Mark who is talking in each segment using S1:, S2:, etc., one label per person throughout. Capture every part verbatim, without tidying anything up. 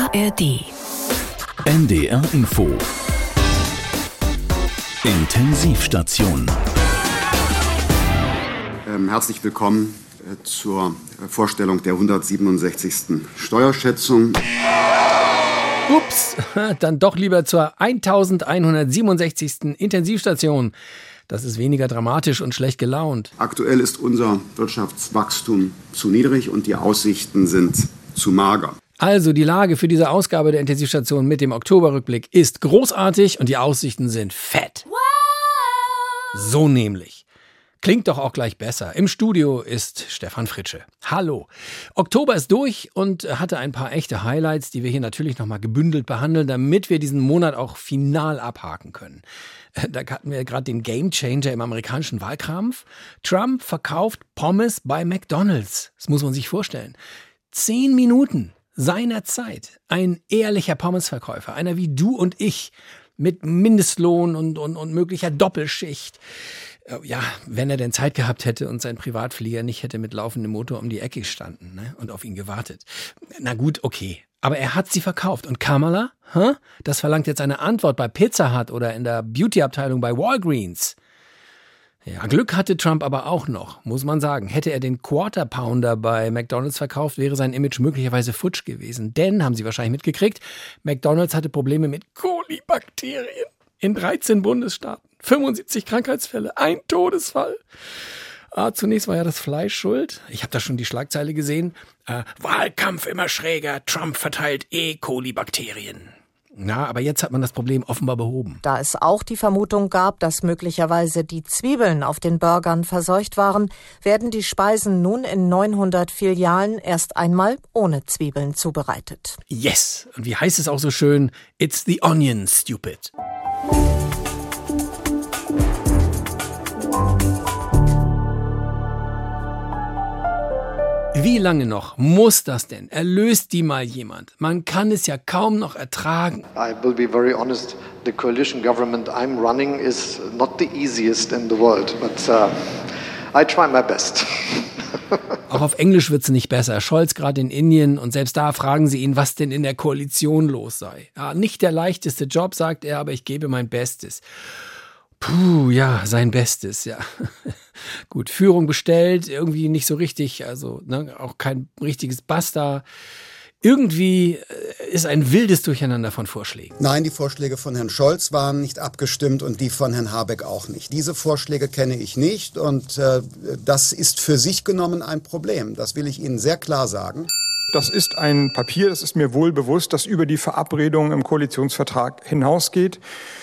S1: A R D.
S2: N D R Info. Intensivstation.
S3: Ähm, herzlich willkommen äh, zur Vorstellung der hundertsiebenundsechzigsten Steuerschätzung.
S4: Ups, dann doch lieber zur elfhundertsiebenundsechzigsten Intensivstation. Das ist weniger dramatisch und schlecht gelaunt.
S3: Aktuell ist unser Wirtschaftswachstum zu niedrig und die Aussichten sind zu mager.
S4: Also die Lage für diese Ausgabe der Intensivstation mit dem Oktoberrückblick ist großartig und die Aussichten sind fett. So nämlich. Klingt doch auch gleich besser. Im Studio ist Stefan Fritsche. Hallo. Oktober ist durch und hatte ein paar echte Highlights, die wir hier natürlich nochmal gebündelt behandeln, damit wir diesen Monat auch final abhaken können. Da hatten wir gerade den Gamechanger im amerikanischen Wahlkampf. Trump verkauft Pommes bei McDonald's. Das muss man sich vorstellen. Zehn Minuten seiner Zeit. Ein ehrlicher Pommesverkäufer, einer wie du und ich, mit Mindestlohn und, und, und möglicher Doppelschicht. Ja, wenn er denn Zeit gehabt hätte und sein Privatflieger nicht hätte mit laufendem Motor um die Ecke gestanden, ne, und auf ihn gewartet. Na gut, okay. Aber er hat sie verkauft. Und Kamala? Hä? Das verlangt jetzt eine Antwort bei Pizza Hut oder in der Beauty-Abteilung bei Walgreens. Ja, Glück hatte Trump aber auch noch, muss man sagen. Hätte er den Quarter Pounder bei McDonald's verkauft, wäre sein Image möglicherweise futsch gewesen. Denn, haben Sie wahrscheinlich mitgekriegt, McDonald's hatte Probleme mit Kolibakterien in dreizehn Bundesstaaten. fünfundsiebzig Krankheitsfälle, ein Todesfall. Ah, zunächst war ja das Fleisch schuld. Ich habe da schon die Schlagzeile gesehen. Äh, Wahlkampf immer schräger, Trump verteilt E. Coli-Bakterien. Na, aber jetzt hat man das Problem offenbar behoben.
S5: Da es auch die Vermutung gab, dass möglicherweise die Zwiebeln auf den Burgern verseucht waren, werden die Speisen nun in neunhundert Filialen erst einmal ohne Zwiebeln zubereitet.
S4: Yes! Und wie heißt es auch so schön? It's the onion, stupid. Wie lange noch muss das denn? Erlöst die mal jemand? Man kann es ja kaum noch ertragen.
S6: I will be very honest, the coalition government I'm running is not the easiest in the world, but uh, I try my best.
S4: Auch auf Englisch wird es nicht besser. Scholz gerade in Indien und selbst da fragen sie ihn, was denn in der Koalition los sei. Ja, nicht der leichteste Job, sagt er, aber ich gebe mein Bestes. Puh, ja, sein Bestes, ja. Gut, Führung bestellt, irgendwie nicht so richtig, also ne, auch kein richtiges Basta. Irgendwie ist ein wildes Durcheinander von Vorschlägen.
S7: Nein, die Vorschläge von Herrn Scholz waren nicht abgestimmt und die von Herrn Habeck auch nicht. Diese Vorschläge kenne ich nicht und äh, das ist für sich genommen ein Problem. Das will ich Ihnen sehr klar sagen.
S8: Das ist ein Papier, das ist mir wohl bewusst, das über die Verabredung im Koalitionsvertrag hinausgeht.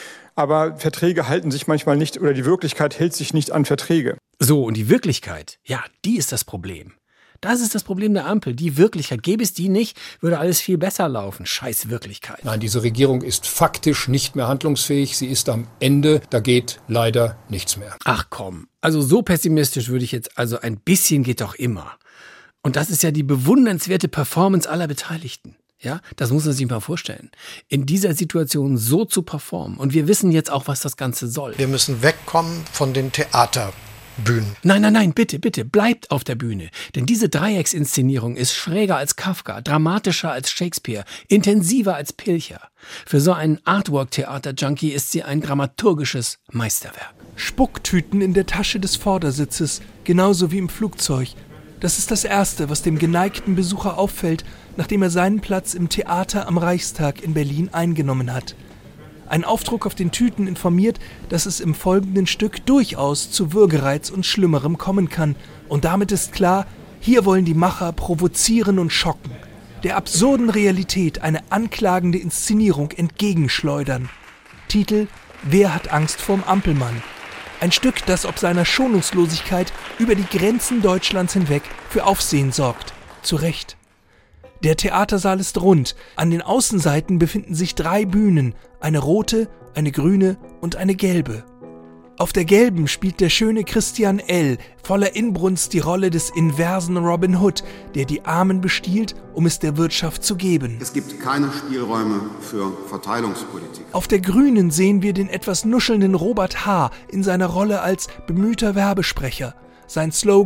S8: Aber Verträge halten sich manchmal nicht, oder die Wirklichkeit hält sich nicht an Verträge.
S4: So, und die Wirklichkeit, ja, die ist das Problem. Das ist das Problem der Ampel. Die Wirklichkeit. Gäbe es die nicht, würde alles viel besser laufen. Scheiß Wirklichkeit.
S9: Nein, diese Regierung ist faktisch nicht mehr handlungsfähig. Sie ist am Ende. Da geht leider nichts mehr.
S4: Ach komm, also so pessimistisch würde ich jetzt, also ein bisschen geht doch immer. Und das ist ja die bewundernswerte Performance aller Beteiligten. Ja, das muss man sich mal vorstellen. In dieser Situation so zu performen. Und wir wissen jetzt auch, was das Ganze soll.
S10: Wir müssen wegkommen von den Theaterbühnen.
S4: Nein, nein, nein, bitte, bitte, bleibt auf der Bühne. Denn diese Dreiecksinszenierung ist schräger als Kafka, dramatischer als Shakespeare, intensiver als Pilcher. Für so einen Artwork-Theater-Junkie ist sie ein dramaturgisches Meisterwerk.
S11: Spucktüten in der Tasche des Vordersitzes, genauso wie im Flugzeug. Das ist das Erste, was dem geneigten Besucher auffällt, nachdem er seinen Platz im Theater am Reichstag in Berlin eingenommen hat. Ein Aufdruck auf den Tüten informiert, dass es im folgenden Stück durchaus zu Würgereiz und Schlimmerem kommen kann. Und damit ist klar, hier wollen die Macher provozieren und schocken. Der absurden Realität eine anklagende Inszenierung entgegenschleudern. Titel: Wer hat Angst vorm Ampelmann? Ein Stück, das ob seiner Schonungslosigkeit über die Grenzen Deutschlands hinweg für Aufsehen sorgt. Zu Recht. Der Theatersaal ist rund. An den Außenseiten befinden sich drei Bühnen. Eine rote, eine grüne und eine gelbe. Auf der gelben spielt der schöne Christian L. voller Inbrunst die Rolle des inversen Robin Hood, der die Armen bestiehlt, um es der Wirtschaft zu geben.
S3: Es gibt keine Spielräume für Verteilungspolitik.
S11: Auf der grünen sehen wir den etwas nuschelnden Robert H. in seiner Rolle als bemühter Werbesprecher. Sein Slogan: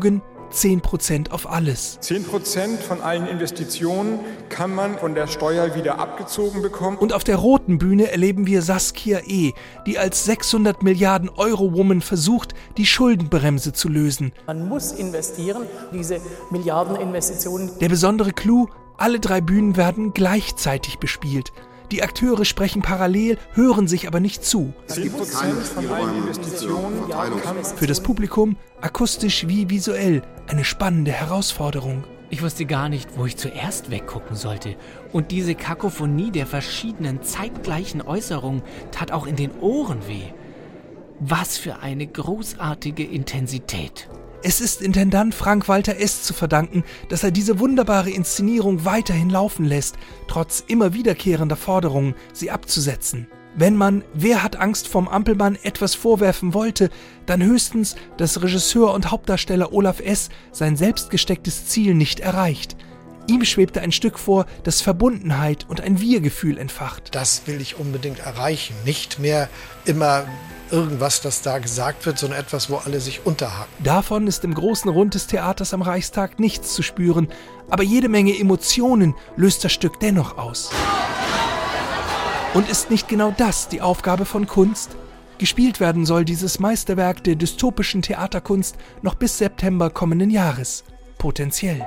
S11: zehn Prozent auf alles.
S8: zehn Prozent von allen Investitionen kann man von der Steuer wieder abgezogen bekommen.
S11: Und auf der roten Bühne erleben wir Saskia E., die als sechshundert Milliarden Euro Woman versucht, die Schuldenbremse zu lösen.
S1: Man muss investieren, diese Milliardeninvestitionen.
S11: Der besondere Clou: alle drei Bühnen werden gleichzeitig bespielt. Die Akteure sprechen parallel, hören sich aber nicht zu.
S8: zehn Prozent von allen Investitionen kann
S11: Für das Publikum, akustisch wie visuell, eine spannende Herausforderung.
S12: Ich wusste gar nicht, wo ich zuerst weggucken sollte. Und diese Kakophonie der verschiedenen zeitgleichen Äußerungen tat auch in den Ohren weh. Was für eine großartige Intensität.
S11: Es ist Intendant Frank-Walter S. zu verdanken, dass er diese wunderbare Inszenierung weiterhin laufen lässt, trotz immer wiederkehrender Forderungen, sie abzusetzen. Wenn man Wer hat Angst vorm Ampelmann etwas vorwerfen wollte, dann höchstens, dass Regisseur und Hauptdarsteller Olaf S. sein selbstgestecktes Ziel nicht erreicht. Ihm schwebte ein Stück vor, das Verbundenheit und ein Wir-Gefühl entfacht.
S10: Das will ich unbedingt erreichen. Nicht mehr immer irgendwas, das da gesagt wird, sondern etwas, wo alle sich unterhaken.
S11: Davon ist im großen Rund des Theaters am Reichstag nichts zu spüren, aber jede Menge Emotionen löst das Stück dennoch aus. Und ist nicht genau das die Aufgabe von Kunst? Gespielt werden soll dieses Meisterwerk der dystopischen Theaterkunst noch bis September kommenden Jahres. Potenziell.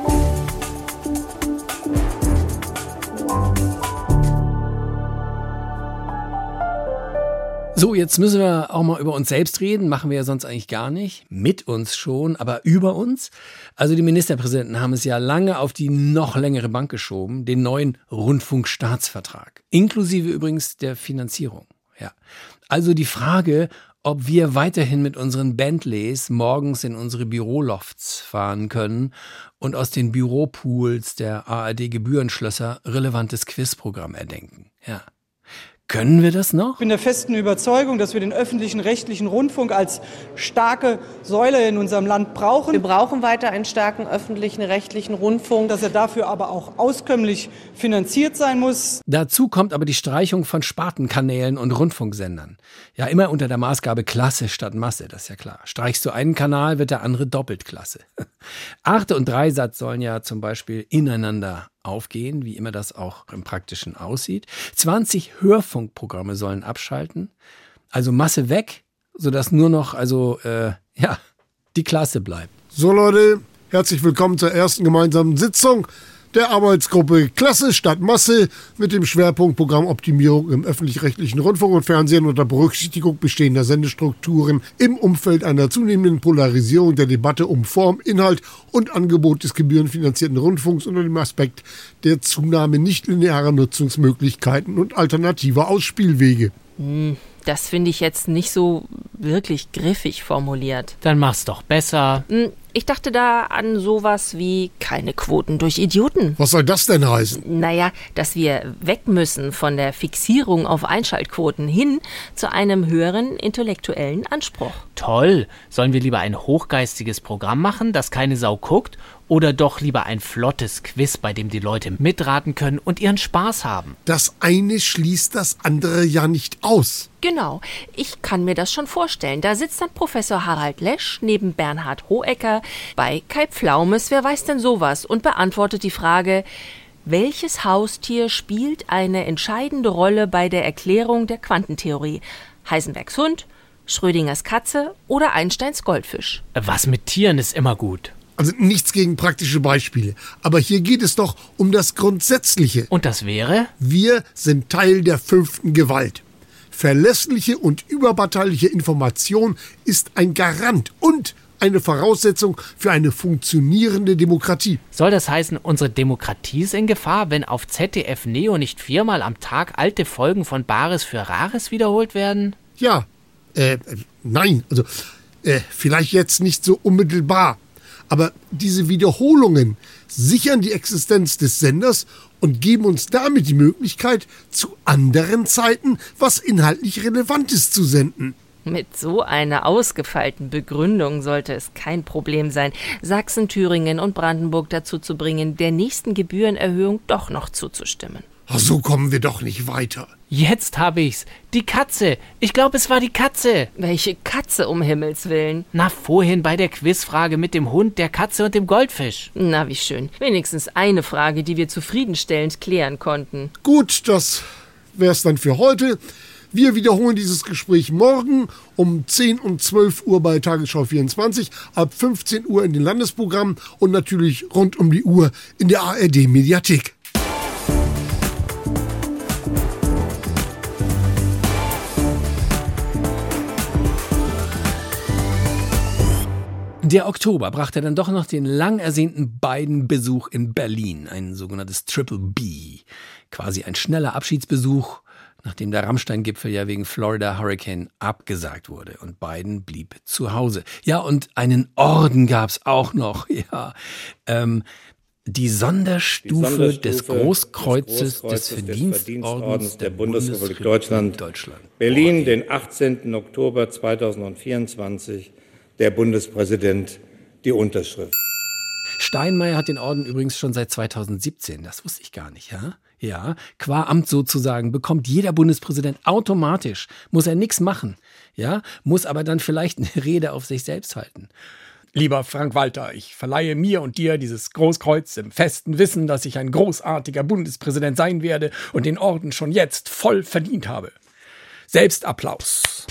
S4: So, jetzt müssen wir auch mal über uns selbst reden. Machen wir ja sonst eigentlich gar nicht. Mit uns schon, aber über uns. Also die Ministerpräsidenten haben es ja lange auf die noch längere Bank geschoben, den neuen Rundfunkstaatsvertrag. Inklusive übrigens der Finanzierung. Ja. Also die Frage, ob wir weiterhin mit unseren Bentleys morgens in unsere Bürolofts fahren können und aus den Büropools der A R D-Gebührenschlösser relevantes Quizprogramm erdenken. Ja. Können wir das noch?
S13: Ich bin der festen Überzeugung, dass wir den öffentlichen rechtlichen Rundfunk als starke Säule in unserem Land brauchen.
S14: Wir brauchen weiter einen starken öffentlichen rechtlichen Rundfunk.
S13: Dass er dafür aber auch auskömmlich finanziert sein muss.
S4: Dazu kommt aber die Streichung von Spartenkanälen und Rundfunksendern. Ja, immer unter der Maßgabe Klasse statt Masse, das ist ja klar. Streichst du einen Kanal, wird der andere doppelt Klasse. Arte und Dreisat sollen ja zum Beispiel ineinander aufgehen, wie immer das auch im Praktischen aussieht. zwanzig Hörfunkprogramme sollen abschalten, also Masse weg, sodass nur noch also äh, ja die Klasse bleibt.
S15: So Leute, herzlich willkommen zur ersten gemeinsamen Sitzung der Arbeitsgruppe Klasse statt Masse mit dem Schwerpunkt Programmoptimierung im öffentlich-rechtlichen Rundfunk und Fernsehen unter Berücksichtigung bestehender Sendestrukturen im Umfeld einer zunehmenden Polarisierung der Debatte um Form, Inhalt und Angebot des gebührenfinanzierten Rundfunks unter dem Aspekt der Zunahme nichtlinearer Nutzungsmöglichkeiten und alternativer Ausspielwege.
S16: Hm, das finde ich jetzt nicht so wirklich griffig formuliert.
S12: Dann mach's doch besser.
S16: Hm, Ich dachte da an sowas wie keine Quoten durch Idioten.
S15: Was soll das denn heißen?
S16: Naja, dass wir weg müssen von der Fixierung auf Einschaltquoten hin zu einem höheren intellektuellen Anspruch.
S12: Toll. Sollen wir lieber ein hochgeistiges Programm machen, das keine Sau guckt? Oder doch lieber ein flottes Quiz, bei dem die Leute mitraten können und ihren Spaß haben?
S15: Das eine schließt das andere ja nicht aus.
S16: Genau, ich kann mir das schon vorstellen. Da sitzt dann Professor Harald Lesch neben Bernhard Hohecker bei Kai Pflaumes, wer weiß denn sowas, und beantwortet die Frage, welches Haustier spielt eine entscheidende Rolle bei der Erklärung der Quantentheorie? Heisenbergs Hund, Schrödingers Katze oder Einsteins Goldfisch?
S12: Was mit Tieren ist immer gut.
S15: Also nichts gegen praktische Beispiele. Aber hier geht es doch um das Grundsätzliche.
S12: Und das wäre?
S15: Wir sind Teil der fünften Gewalt. Verlässliche und überparteiliche Information ist ein Garant und eine Voraussetzung für eine funktionierende Demokratie.
S12: Soll das heißen, unsere Demokratie ist in Gefahr, wenn auf Z D F Neo nicht viermal am Tag alte Folgen von Bares für Rares wiederholt werden?
S15: Ja, äh, nein, also äh, vielleicht jetzt nicht so unmittelbar. Aber diese Wiederholungen sichern die Existenz des Senders und geben uns damit die Möglichkeit, zu anderen Zeiten was inhaltlich Relevantes zu senden.
S16: Mit so einer ausgefeilten Begründung sollte es kein Problem sein, Sachsen, Thüringen und Brandenburg dazu zu bringen, der nächsten Gebührenerhöhung doch noch zuzustimmen.
S15: Ach, so kommen wir doch nicht weiter.
S12: Jetzt habe ich's. Die Katze. Ich glaube, es war die Katze.
S16: Welche Katze, um Himmels Willen?
S12: Na, vorhin bei der Quizfrage mit dem Hund, der Katze und dem Goldfisch.
S16: Na, wie schön. Wenigstens eine Frage, die wir zufriedenstellend klären konnten.
S15: Gut, das wär's dann für heute. Wir wiederholen dieses Gespräch morgen um zehn und zwölf Uhr bei Tagesschau vierundzwanzig, ab fünfzehn Uhr in den Landesprogrammen und natürlich rund um die Uhr in der A R D-Mediathek.
S4: Der Oktober brachte dann doch noch den lang ersehnten Biden-Besuch in Berlin, ein sogenanntes Triple B. Quasi ein schneller Abschiedsbesuch, nachdem der Rammstein-Gipfel ja wegen Florida Hurricane abgesagt wurde. Und Biden blieb zu Hause. Ja, und einen Orden gab's auch noch. Ja, ähm, die Sonderstufe, die Sonderstufe des Großkreuzes des, Großkreuzes des Verdienstordens der, der Bundesrepublik Deutschland,
S17: Deutschland. Berlin, oh, den achtzehnten Oktober zweitausendvierundzwanzig. Der Bundespräsident die Unterschrift.
S4: Steinmeier hat den Orden übrigens schon seit zweitausendsiebzehn. Das wusste ich gar nicht, ja? Ja, qua Amt sozusagen bekommt jeder Bundespräsident automatisch. Muss er nichts machen, ja? Muss aber dann vielleicht eine Rede auf sich selbst halten.
S1: Lieber Frank-Walter, ich verleihe mir und dir dieses Großkreuz im festen Wissen, dass ich ein großartiger Bundespräsident sein werde und den Orden schon jetzt voll verdient habe. Selbstapplaus.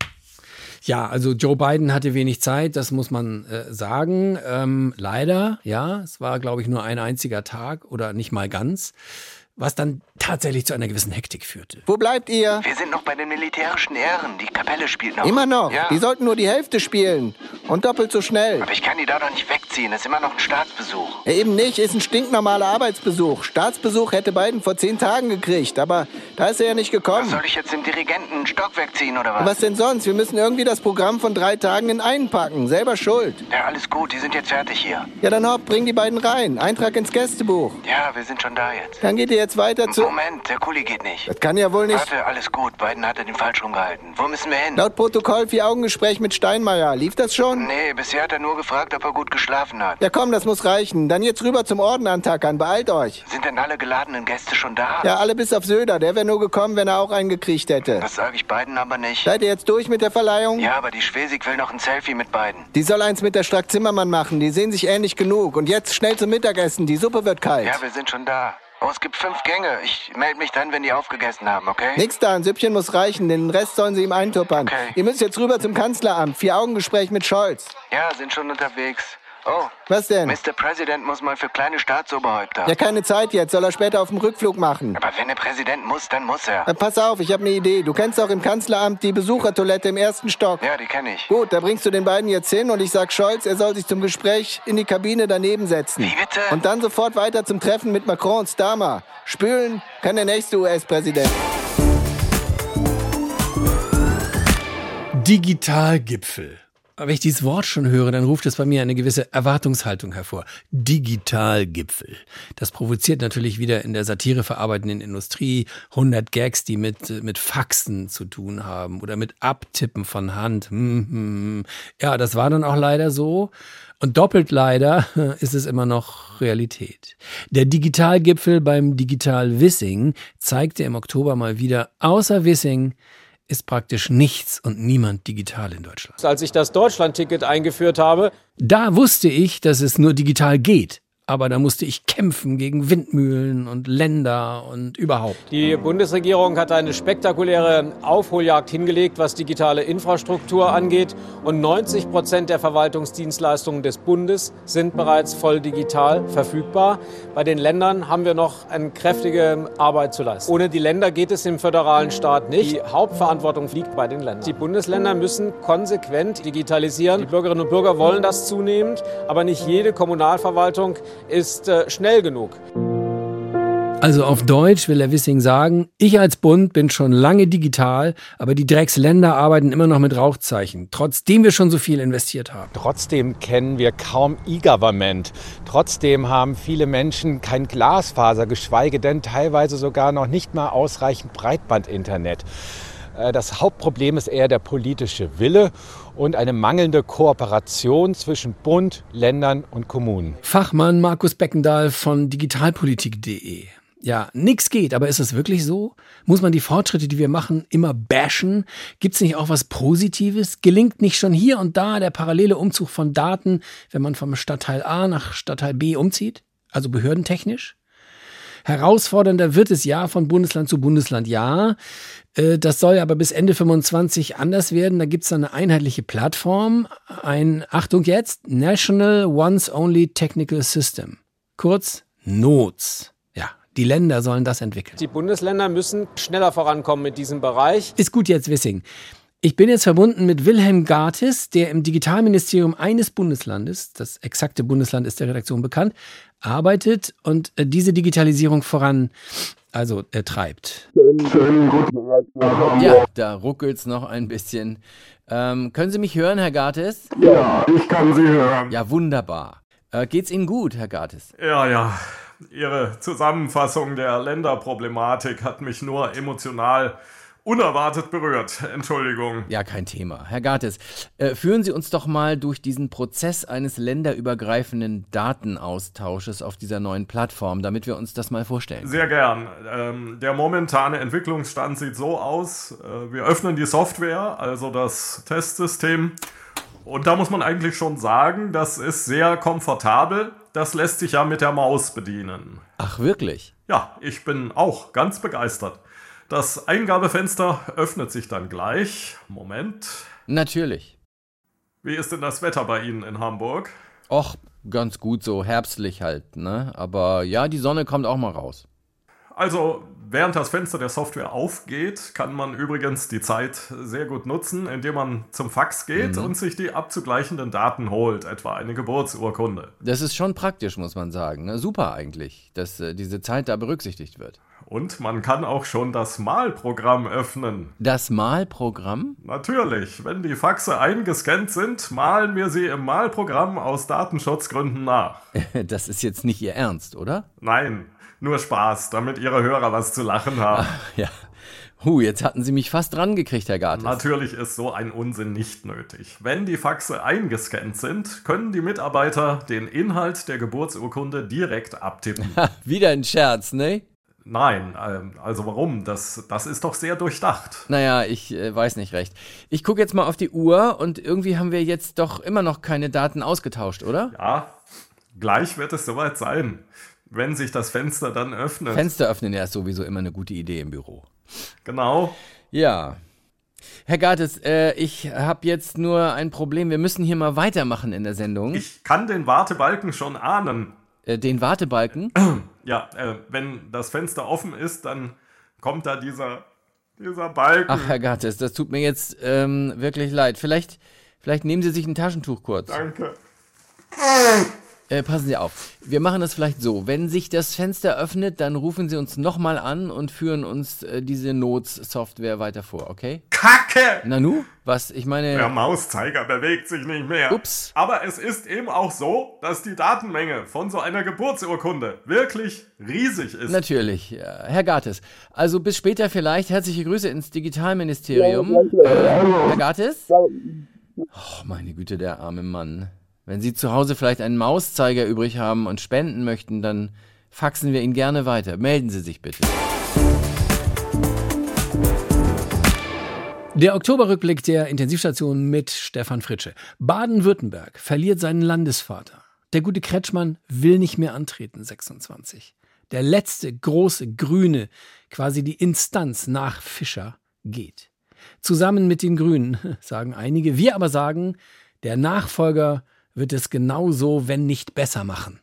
S1: Ja, also Joe Biden hatte wenig Zeit, das muss man äh, sagen. Ähm, leider, ja, es war, glaube ich, nur ein einziger Tag oder nicht mal ganz, was dann tatsächlich zu einer gewissen Hektik führte.
S18: Wo bleibt ihr?
S19: Wir sind noch bei den militärischen Ehren. Die Kapelle spielt noch.
S18: Immer noch?
S19: Ja.
S18: Die sollten nur die Hälfte spielen. Und doppelt so schnell.
S19: Aber ich kann die da doch nicht wegziehen. Das ist immer noch ein Staatsbesuch.
S18: Ja, eben nicht. Ist ein stinknormaler Arbeitsbesuch. Staatsbesuch hätte Biden vor zehn Tagen gekriegt. Aber da ist er ja nicht gekommen.
S19: Was soll ich jetzt dem Dirigenten einen Stock wegziehen, oder was?
S18: Was denn sonst? Wir müssen irgendwie das Programm von drei Tagen in einen packen. Selber schuld.
S19: Ja, alles gut. Die sind jetzt fertig hier.
S18: Ja, dann hopp, bring die beiden rein. Eintrag ins Gästebuch.
S19: Ja, wir sind schon da jetzt.
S18: Dann geht ihr jetzt weiter zu...
S19: Moment, der Kuli geht nicht.
S18: Das kann ja wohl nicht...
S19: Warte, alles gut. Biden hatte den falsch rumgehalten. Wo müssen wir hin?
S18: Laut Protokoll Vier-Augen-Gespräch mit Steinmeier. Lief das schon?
S19: Nee, bisher hat er nur gefragt, ob er gut geschlafen hat.
S18: Ja komm, das muss reichen. Dann jetzt rüber zum Orden antackern. Beeilt euch.
S19: Sind denn alle geladenen Gäste schon da?
S18: Ja, alle bis auf Söder. Der wäre nur gekommen, wenn er auch einen gekriegt hätte.
S19: Das sage ich Biden aber nicht.
S18: Seid ihr jetzt durch mit der Verleihung?
S19: Ja, aber die Schwesig will noch ein Selfie mit Biden.
S18: Die soll eins mit der Strack-Zimmermann machen. Die sehen sich ähnlich genug. Und jetzt schnell zum Mittagessen. Die Suppe wird kalt.
S19: Ja, wir sind schon da. Oh, es gibt fünf Gänge. Ich melde mich dann, wenn die aufgegessen haben, okay?
S18: Nix da, ein Süppchen muss reichen. Den Rest sollen sie ihm eintuppern.
S19: Okay.
S18: Ihr müsst jetzt rüber zum Kanzleramt. Vier-Augen-Gespräch mit Scholz.
S19: Ja, sind schon unterwegs. Oh.
S18: Was denn?
S19: Mister President muss mal für kleine Staatsoberhäupter.
S18: Ja, keine Zeit jetzt. Soll er später auf dem Rückflug machen.
S19: Aber wenn der Präsident muss, dann muss er.
S18: Dann pass auf, ich habe eine Idee. Du kennst doch im Kanzleramt die Besuchertoilette im ersten Stock.
S19: Ja, die kenne ich.
S18: Gut, da bringst du den beiden jetzt hin und ich sag Scholz, er soll sich zum Gespräch in die Kabine daneben setzen.
S19: Wie bitte?
S18: Und dann sofort weiter zum Treffen mit Macron und Starmer. Spülen kann der nächste U S-Präsident.
S4: Digitalgipfel. Wenn ich dieses Wort schon höre, dann ruft es bei mir eine gewisse Erwartungshaltung hervor. Digitalgipfel. Das provoziert natürlich wieder in der Satire verarbeitenden Industrie hundert Gags, die mit, mit Faxen zu tun haben oder mit Abtippen von Hand. Hm, hm. Ja, das war dann auch leider so. Und doppelt leider ist es immer noch Realität. Der Digitalgipfel beim Digital Wissing zeigte im Oktober mal wieder, außer Wissing ist praktisch nichts und niemand digital in Deutschland.
S20: Als ich das Deutschland-Ticket eingeführt habe,
S4: da wusste ich, dass es nur digital geht. Aber da musste ich kämpfen gegen Windmühlen und Länder und überhaupt.
S20: Die Bundesregierung hat eine spektakuläre Aufholjagd hingelegt, was digitale Infrastruktur angeht. Und neunzig Prozent der Verwaltungsdienstleistungen des Bundes sind bereits voll digital verfügbar. Bei den Ländern haben wir noch eine kräftige Arbeit zu leisten. Ohne die Länder geht es im föderalen Staat nicht. Die Hauptverantwortung liegt bei den Ländern. Die Bundesländer müssen konsequent digitalisieren. Die Bürgerinnen und Bürger wollen das zunehmend, aber nicht jede Kommunalverwaltung ist äh, schnell genug.
S4: Also auf Deutsch will der Wissing sagen, ich als Bund bin schon lange digital, aber die Drecksländer arbeiten immer noch mit Rauchzeichen, trotzdem wir schon so viel investiert haben.
S21: Trotzdem kennen wir kaum E-Government. Trotzdem haben viele Menschen kein Glasfaser, geschweige denn teilweise sogar noch nicht mal ausreichend Breitbandinternet. Das Hauptproblem ist eher der politische Wille und eine mangelnde Kooperation zwischen Bund, Ländern und Kommunen.
S4: Fachmann Markus Beckendahl von digitalpolitik punkt de. Ja, nix geht, aber ist es wirklich so? Muss man die Fortschritte, die wir machen, immer bashen? Gibt's nicht auch was Positives? Gelingt nicht schon hier und da der parallele Umzug von Daten, wenn man vom Stadtteil A nach Stadtteil B umzieht? Also behördentechnisch? Herausfordernder wird es ja von Bundesland zu Bundesland, ja. Das soll aber bis Ende fünfundzwanzig anders werden. Da gibt's dann eine einheitliche Plattform, ein, Achtung jetzt, National Once Only Technical System. Kurz N O T S. Ja, die Länder sollen das entwickeln.
S20: Die Bundesländer müssen schneller vorankommen in diesem Bereich.
S4: Ist gut jetzt, Wissing. Ich bin jetzt verbunden mit Wilhelm Gartes, der im Digitalministerium eines Bundeslandes, das exakte Bundesland ist der Redaktion bekannt, arbeitet und äh, diese Digitalisierung voran, also äh, treibt.
S2: Ja, da ruckelt's noch ein bisschen. Ähm, können Sie mich hören, Herr Gartes?
S22: Ja, ich kann Sie hören.
S2: Ja, wunderbar. Äh, geht's Ihnen gut, Herr Gartes?
S22: Ja, ja. Ihre Zusammenfassung der Länderproblematik hat mich nur emotional unerwartet berührt. Entschuldigung.
S2: Ja, kein Thema. Herr Gartes, äh, führen Sie uns doch mal durch diesen Prozess eines länderübergreifenden Datenaustausches auf dieser neuen Plattform, damit wir uns das mal vorstellen.
S22: Sehr gern. Ähm, der momentane Entwicklungsstand sieht so aus, äh, wir öffnen die Software, also das Testsystem, und da muss man eigentlich schon sagen, das ist sehr komfortabel. Das lässt sich ja mit der Maus bedienen.
S2: Ach, wirklich?
S22: Ja, ich bin auch ganz begeistert. Das Eingabefenster öffnet sich dann gleich. Moment.
S2: Natürlich.
S22: Wie ist denn das Wetter bei Ihnen in Hamburg?
S2: Och, ganz gut so, herbstlich halt, ne? Aber ja, die Sonne kommt auch mal raus.
S22: Also, während das Fenster der Software aufgeht, kann man übrigens die Zeit sehr gut nutzen, indem man zum Fax geht mhm. und sich die abzugleichenden Daten holt, etwa eine Geburtsurkunde.
S2: Das ist schon praktisch, muss man sagen. Ne? Super eigentlich, dass äh, diese Zeit da berücksichtigt wird.
S22: Und man kann auch schon das Malprogramm öffnen.
S2: Das Malprogramm?
S22: Natürlich. Wenn die Faxe eingescannt sind, malen wir sie im Malprogramm aus Datenschutzgründen nach.
S2: Das ist jetzt nicht Ihr Ernst, oder?
S22: Nein, nur Spaß, damit Ihre Hörer was zu lachen haben.
S2: Ach, ja. Huh, jetzt hatten Sie mich fast dran gekriegt, Herr Gartes.
S22: Natürlich ist so ein Unsinn nicht nötig. Wenn die Faxe eingescannt sind, können die Mitarbeiter den Inhalt der Geburtsurkunde direkt abtippen.
S2: Wieder ein Scherz, ne?
S22: Nein, also warum? Das, das ist doch sehr durchdacht.
S2: Naja, ich äh, weiß nicht recht. Ich gucke jetzt mal auf die Uhr und irgendwie haben wir jetzt doch immer noch keine Daten ausgetauscht, oder?
S22: Ja, gleich wird es soweit sein, wenn sich das Fenster dann öffnet.
S2: Fenster öffnen, ja, ist sowieso immer eine gute Idee im Büro.
S22: Genau.
S2: Ja. Herr Gartes, äh, ich habe jetzt nur ein Problem. Wir müssen hier mal weitermachen in der Sendung.
S22: Ich kann den Wartebalken schon ahnen.
S2: Äh, den Wartebalken?
S22: Ja, äh, wenn das Fenster offen ist, dann kommt da dieser, dieser Balken.
S2: Ach, Herr Gartes, das tut mir jetzt ähm, wirklich leid. Vielleicht, vielleicht nehmen Sie sich ein Taschentuch kurz.
S22: Danke.
S2: Äh, passen Sie auf. Wir machen das vielleicht so. Wenn sich das Fenster öffnet, dann rufen Sie uns nochmal an und führen uns äh, diese N O T S-Software weiter vor, okay?
S22: Kacke!
S2: Nanu? Was? Ich meine...
S22: Der Mauszeiger bewegt sich nicht mehr.
S2: Ups.
S22: Aber es ist eben auch so, dass die Datenmenge von so einer Geburtsurkunde wirklich riesig ist.
S2: Natürlich. Ja. Herr Gartes, also bis später vielleicht. Herzliche Grüße ins Digitalministerium. Äh, Herr Gartes? Oh, meine Güte, der arme Mann. Wenn Sie zu Hause vielleicht einen Mauszeiger übrig haben und spenden möchten, dann faxen wir ihn gerne weiter. Melden Sie sich bitte.
S4: Der Oktoberrückblick der Intensivstation mit Stefan Fritsche. Baden-Württemberg verliert seinen Landesvater. Der gute Kretschmann will nicht mehr antreten, sechsundzwanzig. Der letzte große Grüne, quasi die Instanz nach Fischer, geht. Zusammen mit den Grünen, sagen einige. Wir aber sagen, der Nachfolger wird es genauso, wenn nicht besser machen.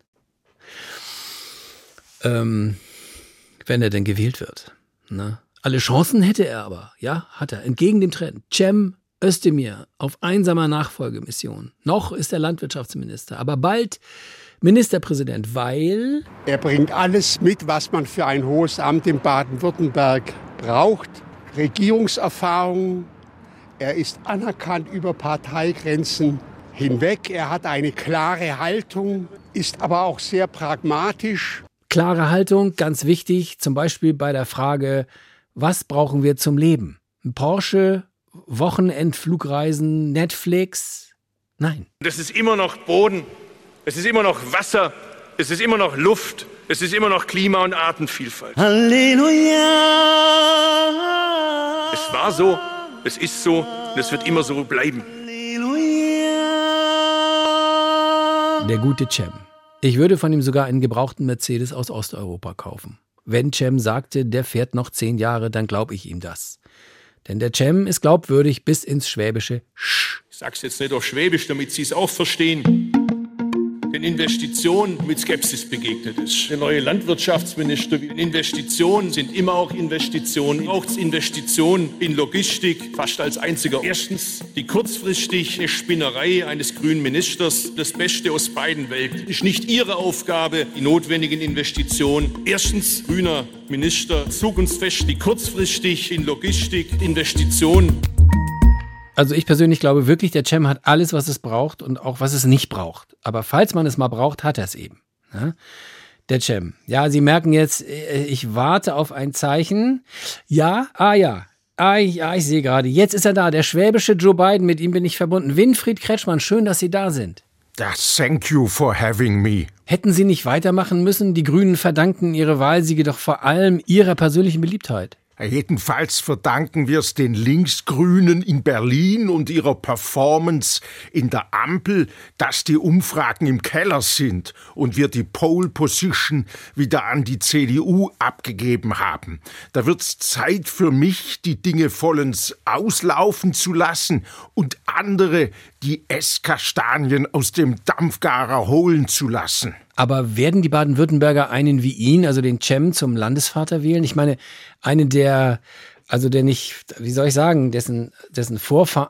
S4: Ähm, wenn er denn gewählt wird. Ne? Alle Chancen hätte er aber, ja, hat er. Entgegen dem Trend. Cem Özdemir auf einsamer Nachfolgemission. Noch ist er Landwirtschaftsminister, aber bald Ministerpräsident, weil...
S23: Er bringt alles mit, was man für ein hohes Amt in Baden-Württemberg braucht. Regierungserfahrung, er ist anerkannt über Parteigrenzen hinweg. Er hat eine klare Haltung, ist aber auch sehr pragmatisch.
S4: Klare Haltung, ganz wichtig, zum Beispiel bei der Frage, was brauchen wir zum Leben? Ein Porsche, Wochenendflugreisen, Netflix? Nein.
S24: Es ist immer noch Boden, es ist immer noch Wasser, es ist immer noch Luft
S5: Es ist immer noch Klima- und Artenvielfalt.
S6: Halleluja.
S5: Es war so, es ist so und es wird immer so bleiben.
S4: Der gute Cem. Ich würde von ihm sogar einen gebrauchten Mercedes aus Osteuropa kaufen. Wenn Cem sagte, der fährt noch zehn Jahre, dann glaube ich ihm das. Denn der Cem ist glaubwürdig bis ins Schwäbische Sch.
S5: Ich sag's jetzt nicht auf Schwäbisch, damit Sie es auch verstehen. Den Investitionen mit Skepsis begegnet ist. Der neue Landwirtschaftsminister, Investitionen sind immer auch Investitionen, auch Investitionen in Logistik, fast als einziger. Erstens die kurzfristige Spinnerei eines grünen Ministers, das Beste aus beiden Welten. Ist nicht Ihre Aufgabe, die notwendigen Investitionen. Erstens, grüner Minister, zukunftsfest, die kurzfristig in Logistik, Investitionen.
S4: Also ich persönlich glaube wirklich, der Cem hat alles, was es braucht und auch was es nicht braucht. Aber falls man es mal braucht, hat er es eben. Ja? Der Cem. Ja, Sie merken jetzt, ich warte auf ein Zeichen. Ja, ah ja, ah ja, ich sehe gerade. Jetzt ist er da, der schwäbische Joe Biden, mit ihm bin ich verbunden. Winfried Kretschmann, schön, dass Sie da sind.
S7: Thank you for having me.
S4: Hätten Sie nicht weitermachen müssen? Die Grünen verdanken ihre Wahlsiege doch vor allem ihrer persönlichen Beliebtheit.
S7: Jedenfalls verdanken wir es den Linksgrünen in Berlin und ihrer Performance in der Ampel, dass die Umfragen im Keller sind und wir die Pole Position wieder an die C D U abgegeben haben. Da wird's Zeit für mich, die Dinge vollends auslaufen zu lassen und andere die Esskastanien aus dem Dampfgarer holen zu lassen.
S4: Aber werden die Baden-Württemberger einen wie ihn, also den Cem, zum Landesvater wählen? Ich meine, einen der, also der nicht, wie soll ich sagen, dessen, dessen Vorfahren,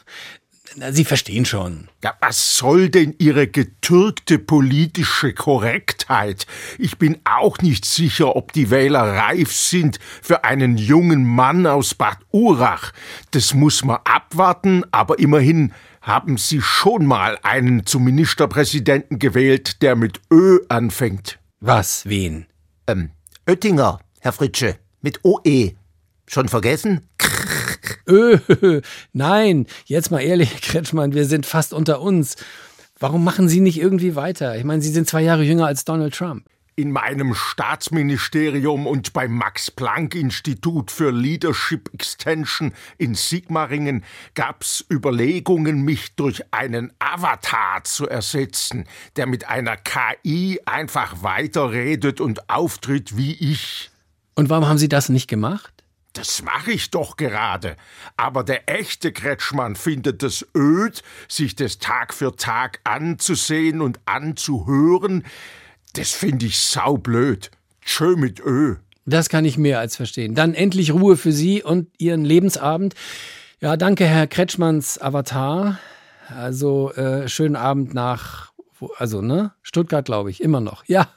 S4: Sie verstehen schon.
S7: Ja, was soll denn Ihre getürkte politische Korrektheit? Ich bin auch nicht sicher, ob die Wähler reif sind für einen jungen Mann aus Bad Urach. Das muss man abwarten, aber immerhin haben Sie schon mal einen zum Ministerpräsidenten gewählt, der mit Ö anfängt.
S4: Was? Wen?
S6: Ähm, Oettinger, Herr Fritsche, mit O E. Schon vergessen?
S4: Ö, nein, jetzt mal ehrlich, Kretschmann, wir sind fast unter uns. Warum machen Sie nicht irgendwie weiter? Ich meine, Sie sind zwei Jahre jünger als Donald Trump.
S7: In meinem Staatsministerium und beim Max-Planck-Institut für Leadership Extension in Sigmaringen gab's Überlegungen, mich durch einen Avatar zu ersetzen, der mit einer K I einfach weiterredet und auftritt wie ich.
S4: Und warum haben Sie das nicht gemacht?
S7: Das mache ich doch gerade. Aber der echte Kretschmann findet es öd, sich das Tag für Tag anzusehen und anzuhören. Das finde ich saublöd. Tschö mit Ö.
S4: Das kann ich mehr als verstehen. Dann endlich Ruhe für Sie und Ihren Lebensabend. Ja, danke, Herr Kretschmanns Avatar. Also, äh, schönen Abend nach, wo, also, ne? Stuttgart, glaube ich, immer noch. Ja.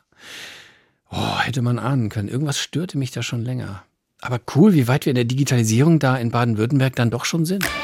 S4: Oh, hätte man ahnen können. Irgendwas störte mich da schon länger. Aber cool, wie weit wir in der Digitalisierung da in Baden-Württemberg dann doch schon sind.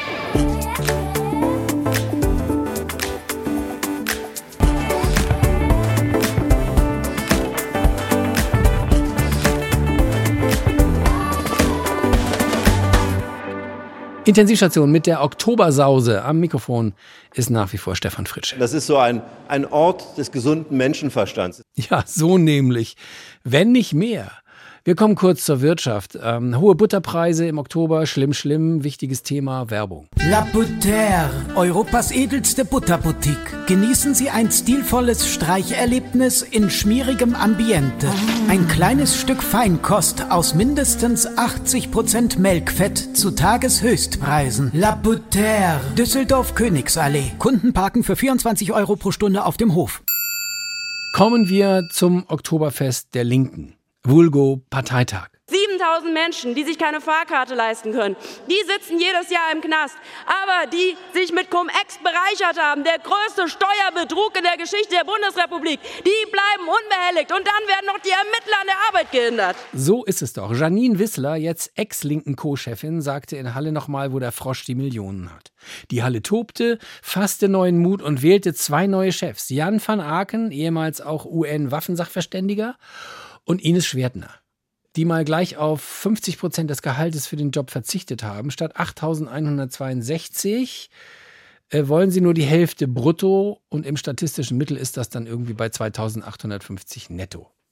S4: Intensivstation mit der Oktobersause. Am Mikrofon ist nach wie vor Stefan Fritsche.
S24: Das ist so ein, ein Ort des gesunden Menschenverstands.
S4: Ja, so nämlich. Wenn nicht mehr. Wir kommen kurz zur Wirtschaft. Ähm, hohe Butterpreise im Oktober, schlimm, schlimm, wichtiges Thema, Werbung.
S25: La Butter, Europas edelste Butterboutique. Genießen Sie ein stilvolles Streicherlebnis in schmierigem Ambiente. Ein kleines Stück Feinkost aus mindestens achtzig Prozent Melkfett zu Tageshöchstpreisen. La Butter, Düsseldorf-Königsallee. Kunden parken für vierundzwanzig Euro pro Stunde auf dem Hof.
S4: Kommen wir zum Oktoberfest der Linken. Vulgo Parteitag.
S26: siebentausend Menschen, die sich keine Fahrkarte leisten können, die sitzen jedes Jahr im Knast. Aber die sich mit Cum-Ex bereichert haben, der größte Steuerbetrug in der Geschichte der Bundesrepublik, die bleiben unbehelligt und dann werden noch die Ermittler an der Arbeit gehindert.
S4: So ist es doch. Janine Wissler, jetzt Ex-Linken-Co-Chefin, sagte in Halle nochmal, wo der Frosch die Millionen hat. Die Halle tobte, fasste neuen Mut und wählte zwei neue Chefs. Jan van Aken, ehemals auch U N-Waffensachverständiger, und Ines Schwertner, die mal gleich auf fünfzig Prozent des Gehaltes für den Job verzichtet haben. Statt achttausendeinhundertzweiundsechzig äh, wollen sie nur die Hälfte brutto und im statistischen Mittel ist das dann irgendwie bei zweitausendachthundertfünfzig netto.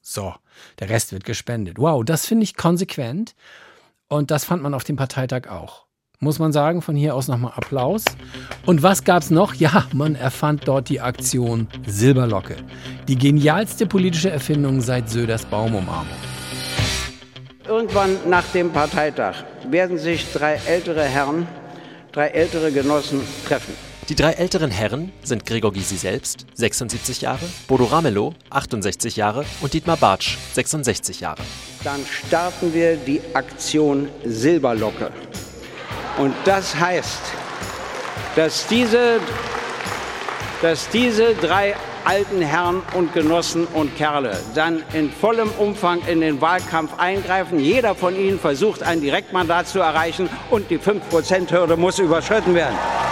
S4: So, der Rest wird gespendet. Wow, das finde ich konsequent. Und das fand man auf dem Parteitag auch. Muss man sagen, von hier aus nochmal Applaus. Und was gab's noch? Ja, man erfand dort die Aktion Silberlocke. Die genialste politische Erfindung seit Söders Baumumarmung.
S3: Irgendwann nach dem Parteitag werden sich drei ältere Herren, drei ältere Genossen treffen.
S8: Die drei älteren Herren sind Gregor Gysi selbst, sechsundsiebzig Jahre, Bodo Ramelow, achtundsechzig Jahre und Dietmar Bartsch, sechsundsechzig Jahre.
S3: Dann starten wir die Aktion Silberlocke. Und das heißt, dass diese, dass diese drei alten Herren und Genossen und Kerle dann in vollem Umfang in den Wahlkampf eingreifen. Jeder von ihnen versucht, ein Direktmandat zu erreichen und die fünf Prozent Hürde muss überschritten werden.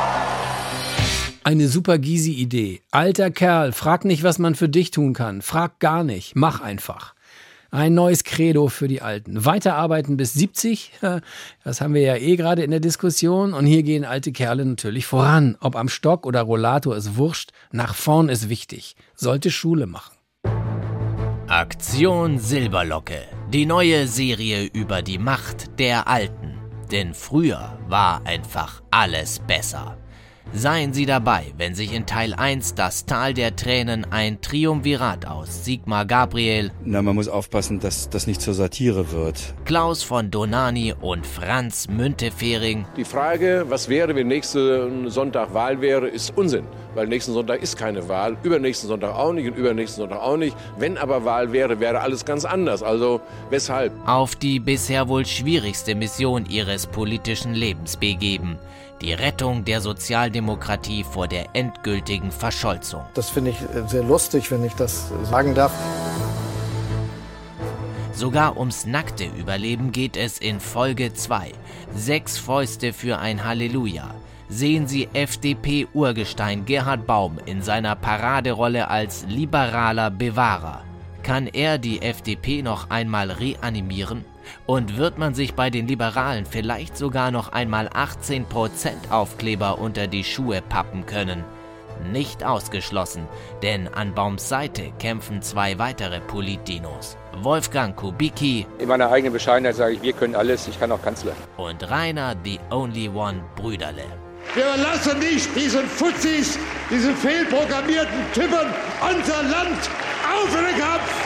S4: Eine super Gysi-Idee. Alter Kerl, frag nicht, was man für dich tun kann. Frag gar nicht. Mach einfach. Ein neues Credo für die Alten. Weiterarbeiten bis siebzig, das haben wir ja eh gerade in der Diskussion. Und hier gehen alte Kerle natürlich voran. Ob am Stock oder Rollator ist wurscht. Nach vorn ist wichtig. Sollte Schule machen.
S9: Aktion Silberlocke. Die neue Serie über die Macht der Alten. Denn früher war einfach alles besser. Seien Sie dabei, wenn sich in Teil eins das Tal der Tränen ein Triumvirat aus Sigmar Gabriel,
S10: Na, man muss aufpassen, dass das nicht zur Satire wird.
S9: Klaus von Donani und Franz Müntefering.
S11: Die Frage, was wäre, wenn nächsten Sonntag Wahl wäre, ist Unsinn. Weil nächsten Sonntag ist keine Wahl, übernächsten Sonntag auch nicht und übernächsten Sonntag auch nicht. Wenn aber Wahl wäre, wäre alles ganz anders. Also weshalb?
S9: Auf die bisher wohl schwierigste Mission ihres politischen Lebens begeben. Die Rettung der Sozialdemokratie vor der endgültigen Verscholzung.
S14: Das finde ich sehr lustig, wenn ich das sagen darf.
S9: Sogar ums nackte Überleben geht es in Folge zwei. Sechs Fäuste für ein Halleluja. Sehen Sie F D P-Urgestein Gerhard Baum in seiner Paraderolle als liberaler Bewahrer. Kann er die F D P noch einmal reanimieren? Und wird man sich bei den Liberalen vielleicht sogar noch einmal achtzehn Prozent Aufkleber unter die Schuhe pappen können? Nicht ausgeschlossen, denn an Baums Seite kämpfen zwei weitere Politdinos. Wolfgang Kubicki.
S27: In meiner eigenen Bescheidenheit sage ich, wir können alles, ich kann auch Kanzler.
S9: Und Rainer The Only One Brüderle.
S28: Wir lassen nicht diesen Fuzis, diesen fehlprogrammierten Typen unser Land auf den Kopf!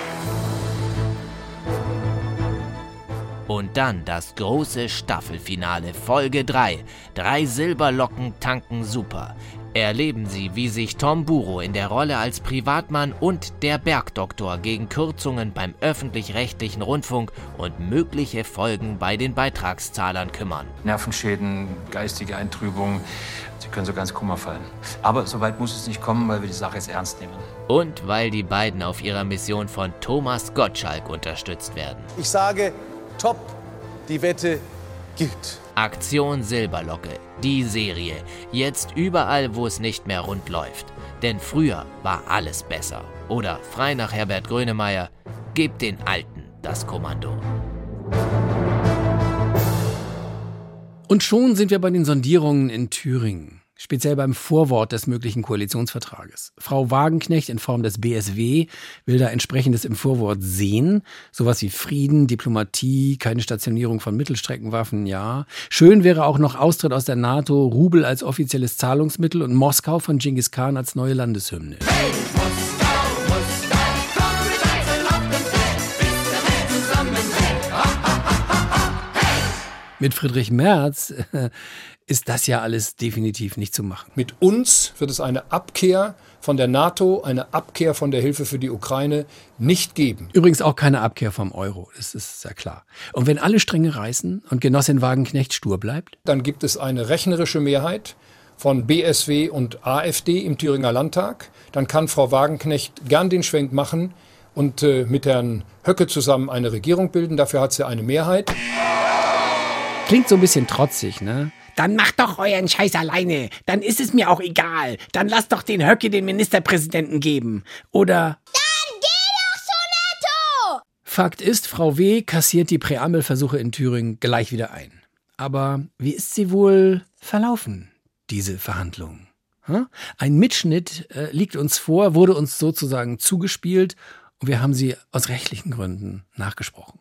S9: Und dann das große Staffelfinale, Folge drei. Drei Silberlocken tanken super. Erleben Sie, wie sich Tom Buro in der Rolle als Privatmann und der Bergdoktor gegen Kürzungen beim öffentlich-rechtlichen Rundfunk und mögliche Folgen bei den Beitragszahlern kümmern.
S29: Nervenschäden, geistige Eintrübung, Sie können sogar ins Koma fallen. Aber so weit muss es nicht kommen, weil wir die Sache jetzt ernst nehmen.
S9: Und weil die beiden auf ihrer Mission von Thomas Gottschalk unterstützt werden.
S30: Ich sage, top, die Wette gilt.
S9: Aktion Silberlocke, die Serie. Jetzt überall, wo es nicht mehr rund läuft. Denn früher war alles besser. Oder frei nach Herbert Grönemeyer, gebt den Alten das Kommando.
S4: Und schon sind wir bei den Sondierungen in Thüringen. Speziell beim Vorwort des möglichen Koalitionsvertrages. Frau Wagenknecht in Form des B S W will da entsprechendes im Vorwort sehen. Sowas wie Frieden, Diplomatie, keine Stationierung von Mittelstreckenwaffen, ja. Schön wäre auch noch Austritt aus der NATO, Rubel als offizielles Zahlungsmittel und Moskau von Genghis Khan als neue Landeshymne. Hey, Moskau, Moskau, komm mit Einzeln auf den Tisch, bis der Welt zusammenhält. Ha, ha, ha, ha, hey. Mit Friedrich Merz ist das ja alles definitiv nicht zu machen.
S31: Mit uns wird es eine Abkehr von der NATO, eine Abkehr von der Hilfe für die Ukraine nicht geben.
S4: Übrigens auch keine Abkehr vom Euro, das ist sehr klar. Und wenn alle Stränge reißen und Genossin Wagenknecht stur bleibt?
S31: Dann gibt es eine rechnerische Mehrheit von B S W und AfD im Thüringer Landtag. Dann kann Frau Wagenknecht gern den Schwenk machen und äh, mit Herrn Höcke zusammen eine Regierung bilden. Dafür hat sie eine Mehrheit.
S4: Klingt so ein bisschen trotzig, ne?
S1: Dann macht doch euren Scheiß alleine. Dann ist es mir auch egal. Dann lasst doch den Höcke den Ministerpräsidenten geben. Oder...
S32: Dann geh doch so netto!
S4: Fakt ist, Frau W. kassiert die Präambelversuche in Thüringen gleich wieder ein. Aber wie ist sie wohl verlaufen, diese Verhandlung? Hm? Ein Mitschnitt äh, liegt uns vor, wurde uns sozusagen zugespielt Und wir haben sie aus rechtlichen Gründen nachgesprochen.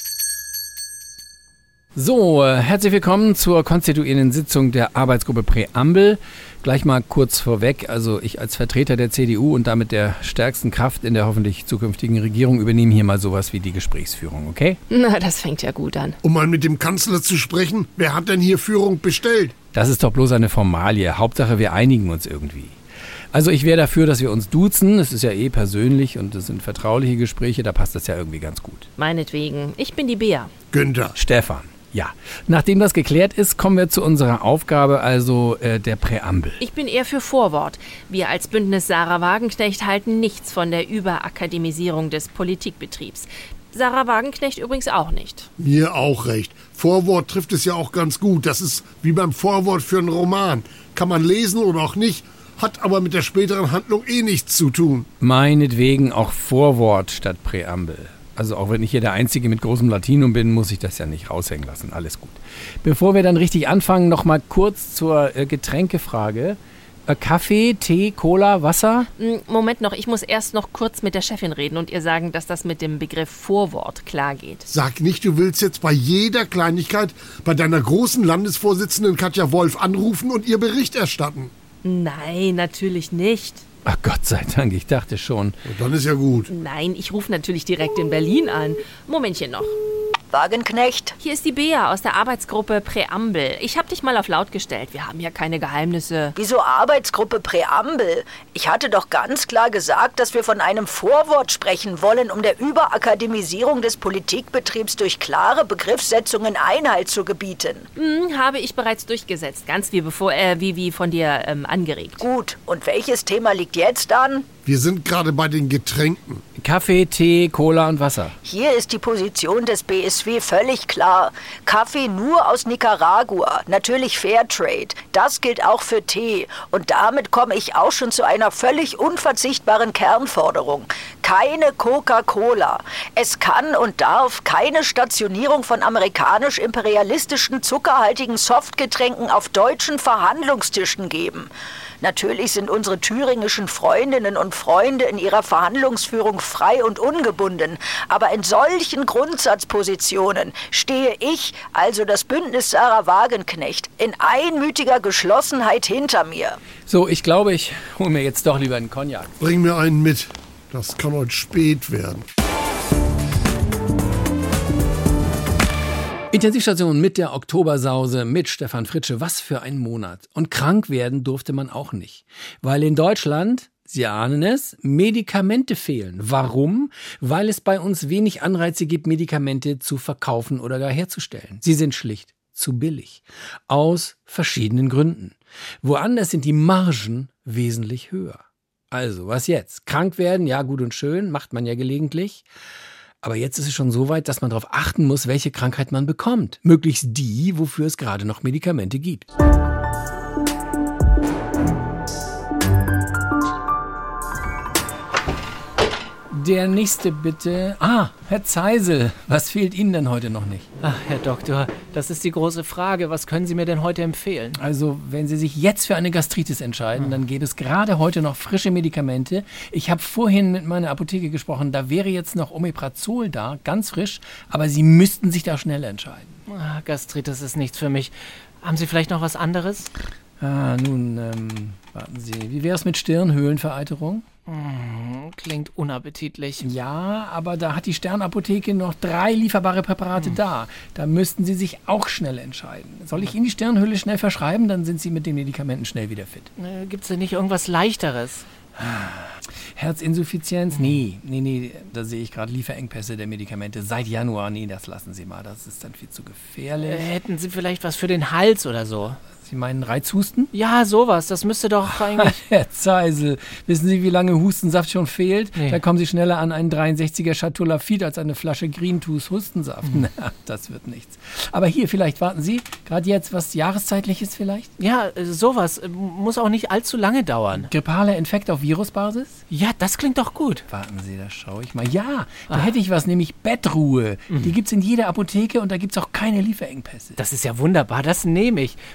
S4: So, äh, herzlich willkommen zur konstituierenden Sitzung der Arbeitsgruppe Präambel. Gleich mal kurz vorweg, also ich als Vertreter der C D U und damit der stärksten Kraft in der hoffentlich zukünftigen Regierung übernehme hier mal sowas wie die Gesprächsführung, okay?
S2: Na, das fängt ja gut an.
S28: Um mal mit dem Kanzler zu sprechen, wer hat denn hier Führung bestellt?
S4: Das ist doch bloß eine Formalie. Hauptsache, wir einigen uns irgendwie. Also ich wäre dafür, dass wir uns duzen. Es ist ja eh persönlich und es sind vertrauliche Gespräche, da passt das ja irgendwie ganz gut.
S2: Meinetwegen. Ich bin die Bea.
S28: Günther.
S4: Stefan. Ja, nachdem das geklärt ist, kommen wir zu unserer Aufgabe, also äh, der Präambel.
S2: Ich bin eher für Vorwort. Wir als Bündnis Sarah Wagenknecht halten nichts von der Überakademisierung des Politikbetriebs. Sarah Wagenknecht übrigens auch nicht.
S28: Mir auch recht. Vorwort trifft es ja auch ganz gut. Das ist wie beim Vorwort für einen Roman. Kann man lesen oder auch nicht, hat aber mit der späteren Handlung eh nichts zu tun.
S4: Meinetwegen auch Vorwort statt Präambel. Also auch wenn ich hier der Einzige mit großem Latinum bin, muss ich das ja nicht raushängen lassen. Alles gut. Bevor wir dann richtig anfangen, noch mal kurz zur äh, Getränkefrage. Äh, Kaffee, Tee, Cola, Wasser?
S2: Moment noch, ich muss erst noch kurz mit der Chefin reden und ihr sagen, dass das mit dem Begriff Vorwort klar geht.
S28: Sag nicht, du willst jetzt bei jeder Kleinigkeit bei deiner großen Landesvorsitzenden Katja Wolf anrufen und ihr Bericht erstatten.
S2: Nein, natürlich nicht.
S4: Ach Gott sei Dank, ich dachte schon.
S28: Ja, dann ist ja gut.
S2: Nein, ich rufe natürlich direkt in Berlin an. Momentchen noch.
S12: Wagenknecht.
S2: Hier ist die Bea aus der Arbeitsgruppe Präambel. Ich habe dich mal auf laut gestellt. Wir haben ja keine Geheimnisse.
S12: Wieso Arbeitsgruppe Präambel? Ich hatte doch ganz klar gesagt, dass wir von einem Vorwort sprechen wollen, um der Überakademisierung des Politikbetriebs durch klare Begriffssetzungen Einhalt zu gebieten.
S2: Hm, habe ich bereits durchgesetzt. Ganz wie bevor, äh, wie, wie von dir ähm, angeregt.
S12: Gut. Und welches Thema liegt jetzt an?
S28: Wir sind gerade bei den Getränken.
S4: Kaffee, Tee, Cola und Wasser.
S12: Hier ist die Position des B S W völlig klar. Kaffee nur aus Nicaragua, natürlich Fairtrade. Das gilt auch für Tee. Und damit komme ich auch schon zu einer völlig unverzichtbaren Kernforderung. Keine Coca-Cola. Es kann und darf keine Stationierung von amerikanisch-imperialistischen zuckerhaltigen Softgetränken auf deutschen Verhandlungstischen geben. Natürlich sind unsere thüringischen Freundinnen und Freunde in ihrer Verhandlungsführung frei und ungebunden. Aber in solchen Grundsatzpositionen stehe ich, also das Bündnis Sarah Wagenknecht, in einmütiger Geschlossenheit hinter mir.
S4: So, ich glaube, ich hole mir jetzt doch lieber einen Cognac.
S28: Bring mir einen mit. Das kann heute spät werden.
S4: Intensivstation mit der Oktobersause mit Stefan Fritsche. Was für ein Monat. Und krank werden durfte man auch nicht. Weil in Deutschland, Sie ahnen es, Medikamente fehlen. Warum? Weil es bei uns wenig Anreize gibt, Medikamente zu verkaufen oder gar herzustellen. Sie sind schlicht zu billig. Aus verschiedenen Gründen. Woanders sind die Margen wesentlich höher. Also, was jetzt? Krank werden, ja gut und schön, macht man ja gelegentlich. Aber jetzt ist es schon so weit, dass man darauf achten muss, welche Krankheit man bekommt. Möglichst die, wofür es gerade noch Medikamente gibt. Der nächste bitte. Ah, Herr Zeisel, was fehlt Ihnen denn heute noch nicht?
S13: Ach, Herr Doktor, das ist die große Frage. Was können Sie mir denn heute empfehlen?
S4: Also, wenn Sie sich jetzt für eine Gastritis entscheiden, hm. dann geht es gerade heute noch frische Medikamente. Ich habe vorhin mit meiner Apotheke gesprochen, da wäre jetzt noch Omeprazol da, ganz frisch, aber Sie müssten sich da schnell entscheiden.
S13: Ah, Gastritis ist nichts für mich. Haben Sie vielleicht noch was anderes?
S4: Ah, nun, ähm, warten Sie. Wie wäre es mit Stirnhöhlenvereiterung?
S13: Mmh, klingt unappetitlich.
S4: Ja, aber da hat die Sternapotheke noch drei lieferbare Präparate hm. da. Da müssten Sie sich auch schnell entscheiden. Soll ich Ihnen die Stirnhöhle schnell verschreiben? Dann sind Sie mit den Medikamenten schnell wieder fit.
S13: Äh, gibt's denn nicht irgendwas Leichteres?
S4: Herzinsuffizienz? Nee, nee, nee, da sehe ich gerade Lieferengpässe der Medikamente seit Januar. Nee, das lassen Sie mal, das ist dann viel zu gefährlich.
S13: Äh, hätten Sie vielleicht was für den Hals oder so?
S4: Sie meinen Reizhusten?
S13: Ja, sowas. Das müsste doch eigentlich...
S4: Herr Zeisel, wissen Sie, wie lange Hustensaft schon fehlt? Nee. Da kommen Sie schneller an einen dreiundsechziger Chatolafid als eine Flasche Greentus Hustensaft. Mhm. Na, das wird nichts. Aber hier, vielleicht warten Sie, gerade jetzt was Jahreszeitliches vielleicht?
S13: Ja, sowas. Muss auch nicht allzu lange dauern.
S4: Grippaler Infekt auf Virusbasis?
S13: Ja, das klingt doch gut.
S4: Warten Sie, da schaue ich mal. Ja, da Ach. hätte ich was, nämlich Bettruhe. Mhm. Die gibt's in jeder Apotheke und da gibt's auch keine Lieferengpässe.
S13: Das ist ja wunderbar, das nehme ich. Und äh,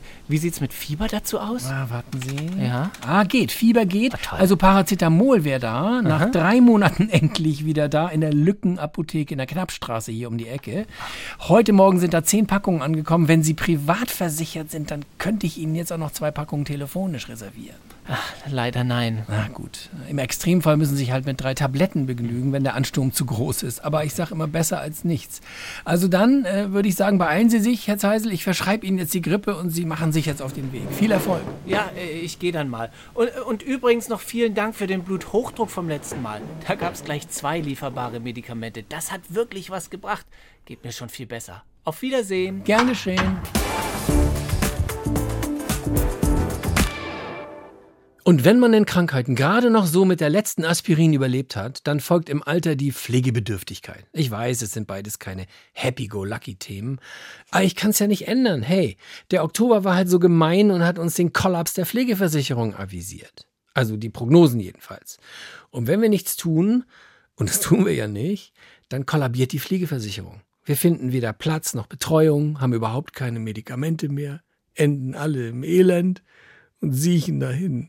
S13: wie sieht's mit Fieber dazu aus?
S4: Ah, warten Sie.
S13: Ja.
S4: Ah, geht. Fieber geht. Ah, also Paracetamol wäre da. Nach Aha. drei Monaten endlich wieder da in der Lückenapotheke in der Knappstraße hier um die Ecke. Heute Morgen sind da zehn Packungen angekommen. Wenn Sie privat versichert sind, dann könnte ich Ihnen jetzt auch noch zwei Packungen telefonisch reservieren.
S13: Ach, leider nein.
S4: Na gut. Im Extremfall müssen Sie sich halt mit drei Tabletten begnügen, wenn der Ansturm zu groß ist. Aber ich sage immer besser als nichts. Also dann äh, würde ich sagen, beeilen Sie sich, Herr Zeisel. Ich verschreibe Ihnen jetzt die Grippe und Sie machen sich jetzt auf den Weg. Viel Erfolg.
S13: Ja, ich gehe dann mal. Und, und übrigens noch vielen Dank für den Bluthochdruck vom letzten Mal. Da gab es gleich zwei lieferbare Medikamente. Das hat wirklich was gebracht. Geht mir schon viel besser. Auf Wiedersehen.
S4: Gern geschehen. Und wenn man den Krankheiten gerade noch so mit der letzten Aspirin überlebt hat, dann folgt im Alter die Pflegebedürftigkeit. Ich weiß, es sind beides keine Happy-Go-Lucky-Themen, aber ich kann es ja nicht ändern. Hey, der Oktober war halt so gemein und hat uns den Kollaps der Pflegeversicherung avisiert. Also die Prognosen jedenfalls. Und wenn wir nichts tun, und das tun wir ja nicht, dann kollabiert die Pflegeversicherung. Wir finden weder Platz noch Betreuung, haben überhaupt keine Medikamente mehr, enden alle im Elend und siechen dahin.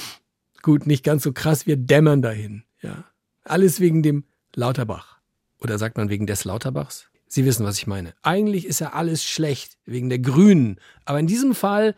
S4: Gut, nicht ganz so krass, wir dämmern dahin. Ja. Alles wegen dem Lauterbach. Oder sagt man wegen des Lauterbachs? Sie wissen, was ich meine. Eigentlich ist ja alles schlecht, wegen der Grünen. Aber in diesem Fall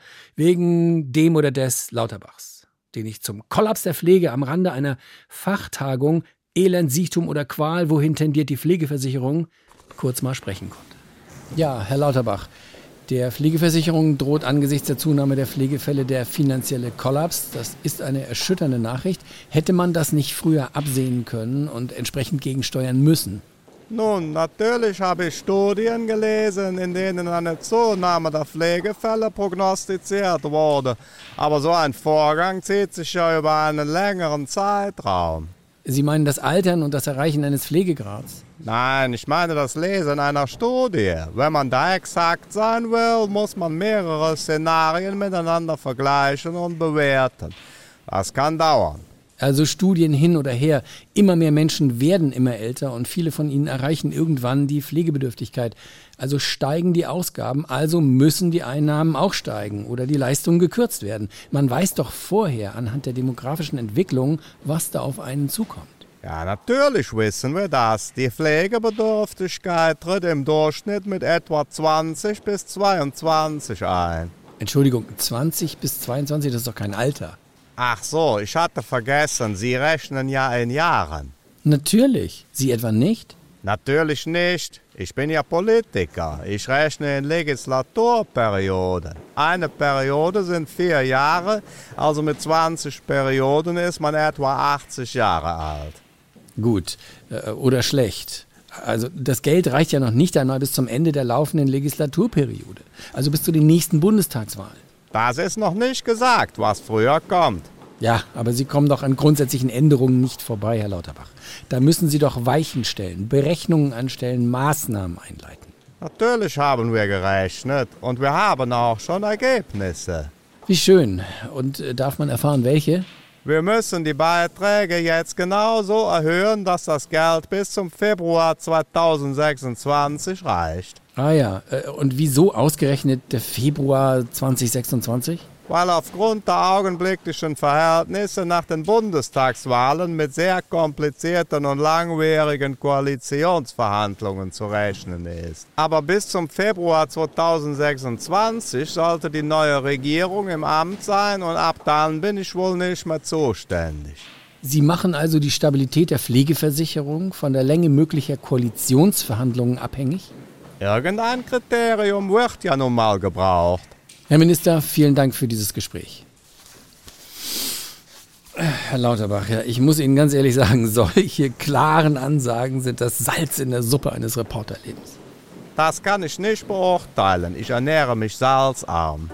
S4: wegen dem oder des Lauterbachs, den ich zum Kollaps der Pflege am Rande einer Fachtagung Elend, Siechtum oder Qual, wohin tendiert die Pflegeversicherung, kurz mal sprechen konnte. Ja, Herr Lauterbach, der Pflegeversicherung droht angesichts der Zunahme der Pflegefälle der finanzielle Kollaps. Das ist eine erschütternde Nachricht. Hätte man das nicht früher absehen können und entsprechend gegensteuern müssen?
S5: Nun, natürlich habe ich Studien gelesen, in denen eine Zunahme der Pflegefälle prognostiziert wurde. Aber so ein Vorgang zieht sich ja über einen längeren Zeitraum.
S4: Sie meinen das Altern und das Erreichen eines Pflegegrads?
S5: Nein, ich meine das Lesen einer Studie. Wenn man da exakt sein will, muss man mehrere Szenarien miteinander vergleichen und bewerten. Das kann dauern.
S4: Also Studien hin oder her. Immer mehr Menschen werden immer älter und viele von ihnen erreichen irgendwann die Pflegebedürftigkeit. Also steigen die Ausgaben, also müssen die Einnahmen auch steigen oder die Leistungen gekürzt werden. Man weiß doch vorher anhand der demografischen Entwicklung, was da auf einen zukommt.
S5: Ja, natürlich wissen wir das. Die Pflegebedürftigkeit tritt im Durchschnitt mit etwa zwanzig bis zweiundzwanzig ein.
S4: Entschuldigung, zwanzig bis zweiundzwanzig, das ist doch kein Alter.
S5: Ach so, ich hatte vergessen, Sie rechnen ja in Jahren.
S4: Natürlich. Sie etwa nicht?
S5: Natürlich nicht. Ich bin ja Politiker. Ich rechne in Legislaturperioden. Eine Periode sind vier Jahre, also mit zwanzig Perioden ist man etwa achtzig Jahre alt.
S4: Gut, oder schlecht. Also das Geld reicht ja noch nicht einmal bis zum Ende der laufenden Legislaturperiode. Also bis zu den nächsten Bundestagswahlen.
S5: Das ist noch nicht gesagt, was früher kommt.
S4: Ja, aber Sie kommen doch an grundsätzlichen Änderungen nicht vorbei, Herr Lauterbach. Da müssen Sie doch Weichen stellen, Berechnungen anstellen, Maßnahmen einleiten.
S5: Natürlich haben wir gerechnet und wir haben auch schon Ergebnisse.
S4: Wie schön. Und äh, darf man erfahren, welche?
S5: Wir müssen die Beiträge jetzt genauso erhöhen, dass das Geld bis zum Februar zweitausendsechsundzwanzig reicht.
S4: Ah ja, und wieso ausgerechnet der Februar zweitausendsechsundzwanzig?
S5: Weil aufgrund der augenblicklichen Verhältnisse nach den Bundestagswahlen mit sehr komplizierten und langwierigen Koalitionsverhandlungen zu rechnen ist. Aber bis zum Februar zweitausendsechsundzwanzig sollte die neue Regierung im Amt sein und ab dann bin ich wohl nicht mehr zuständig.
S4: Sie machen also die Stabilität der Pflegeversicherung von der Länge möglicher Koalitionsverhandlungen abhängig?
S5: Irgendein Kriterium wird ja nun mal gebraucht.
S4: Herr Minister, vielen Dank für dieses Gespräch. Herr Lauterbach, ja, ich muss Ihnen ganz ehrlich sagen, solche klaren Ansagen sind das Salz in der Suppe eines Reporterlebens.
S5: Das kann ich nicht beurteilen. Ich ernähre mich salzarm.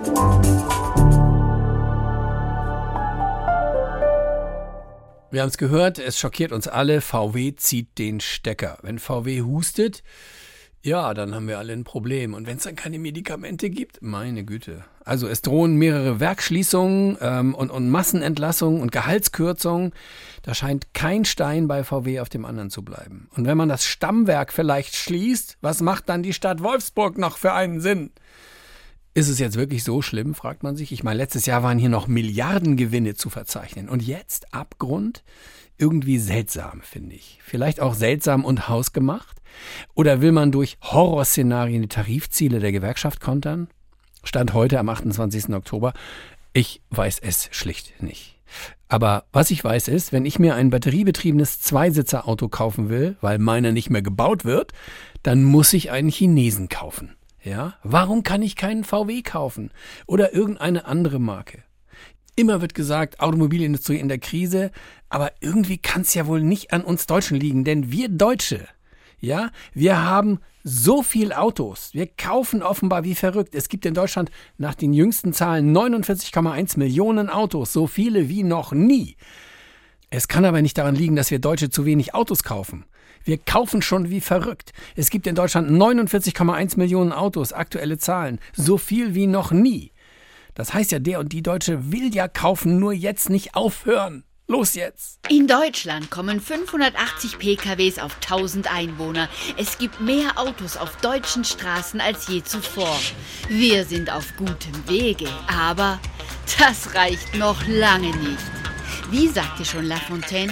S4: Wir haben es gehört, es schockiert uns alle, V W zieht den Stecker. Wenn V W hustet, ja, dann haben wir alle ein Problem. Und wenn es dann keine Medikamente gibt, meine Güte. Also es drohen mehrere Werksschließungen ähm, und, und Massenentlassungen und Gehaltskürzungen. Da scheint kein Stein bei V W auf dem anderen zu bleiben. Und wenn man das Stammwerk vielleicht schließt, was macht dann die Stadt Wolfsburg noch für einen Sinn? Ist es jetzt wirklich so schlimm, fragt man sich. Ich meine, letztes Jahr waren hier noch Milliardengewinne zu verzeichnen. Und jetzt Abgrund? Irgendwie seltsam, finde ich. Vielleicht auch seltsam und hausgemacht? Oder will man durch Horrorszenarien die Tarifziele der Gewerkschaft kontern? Stand heute am achtundzwanzigsten Oktober. Ich weiß es schlicht nicht. Aber was ich weiß ist, wenn ich mir ein batteriebetriebenes Zweisitzer-Auto kaufen will, weil meiner nicht mehr gebaut wird, dann muss ich einen Chinesen kaufen. Ja? Warum kann ich keinen V W kaufen? Oder irgendeine andere Marke? Immer wird gesagt, Automobilindustrie in der Krise, aber irgendwie kann es ja wohl nicht an uns Deutschen liegen, denn wir Deutsche, ja, wir haben so viel Autos. Wir kaufen offenbar wie verrückt. Es gibt in Deutschland nach den jüngsten Zahlen neunundvierzig Komma eins Millionen Autos, so viele wie noch nie. Es kann aber nicht daran liegen, dass wir Deutsche zu wenig Autos kaufen. Wir kaufen schon wie verrückt. Es gibt in Deutschland neunundvierzig Komma eins Millionen Autos, aktuelle Zahlen, so viel wie noch nie. Das heißt ja, der und die Deutsche will ja kaufen, nur jetzt nicht aufhören. Los jetzt!
S6: In Deutschland kommen fünfhundertachtzig P K Ws auf tausend Einwohner. Es gibt mehr Autos auf deutschen Straßen als je zuvor. Wir sind auf gutem Wege, aber das reicht noch lange nicht. Wie sagte schon La Fontaine?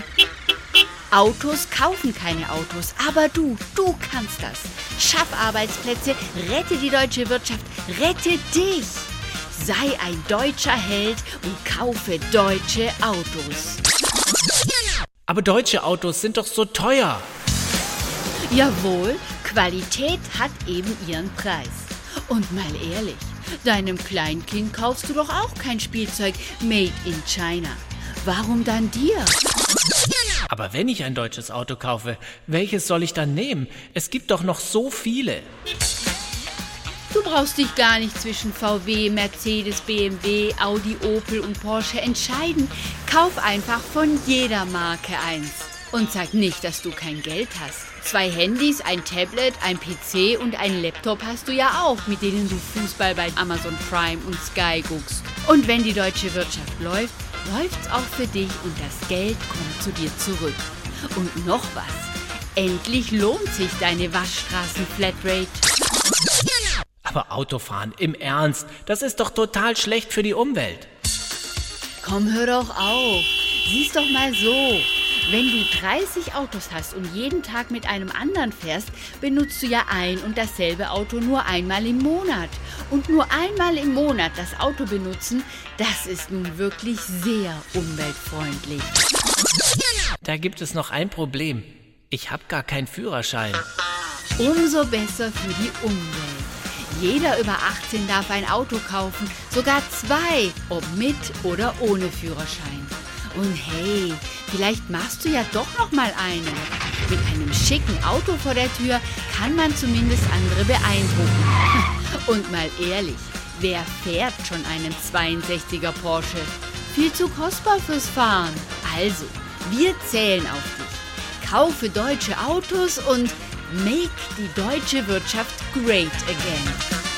S6: Autos kaufen keine Autos, aber du, du kannst das. Schaff Arbeitsplätze, rette die deutsche Wirtschaft, rette dich! Sei ein deutscher Held und kaufe deutsche Autos.
S13: Aber deutsche Autos sind doch so teuer.
S6: Jawohl, Qualität hat eben ihren Preis. Und mal ehrlich, deinem Kleinkind kaufst du doch auch kein Spielzeug made in China. Warum dann dir?
S13: Aber wenn ich ein deutsches Auto kaufe, welches soll ich dann nehmen? Es gibt doch noch so viele.
S6: Du brauchst dich gar nicht zwischen V W, Mercedes, B M W, Audi, Opel und Porsche entscheiden. Kauf einfach von jeder Marke eins. Und sag nicht, dass du kein Geld hast. Zwei Handys, ein Tablet, ein P C und ein Laptop hast du ja auch, mit denen du Fußball bei Amazon Prime und Sky guckst. Und wenn die deutsche Wirtschaft läuft, läuft's auch für dich und das Geld kommt zu dir zurück. Und noch was. Endlich lohnt sich deine Waschstraßen-Flatrate.
S13: Aber Autofahren, im Ernst, das ist doch total schlecht für die Umwelt.
S6: Komm, hör doch auf. Sieh's doch mal so. Wenn du dreißig Autos hast und jeden Tag mit einem anderen fährst, benutzt du ja ein und dasselbe Auto nur einmal im Monat. Und nur einmal im Monat das Auto benutzen, das ist nun wirklich sehr umweltfreundlich.
S13: Da gibt es noch ein Problem. Ich habe gar keinen Führerschein.
S6: Umso besser für die Umwelt. Jeder über achtzehn darf ein Auto kaufen, sogar zwei, ob mit oder ohne Führerschein. Und hey, vielleicht machst du ja doch noch mal einen. Mit einem schicken Auto vor der Tür kann man zumindest andere beeindrucken. Und mal ehrlich, wer fährt schon einen zweiundsechziger Porsche? Viel zu kostbar fürs Fahren. Also, wir zählen auf dich. Kaufe deutsche Autos und make die deutsche Wirtschaft great again.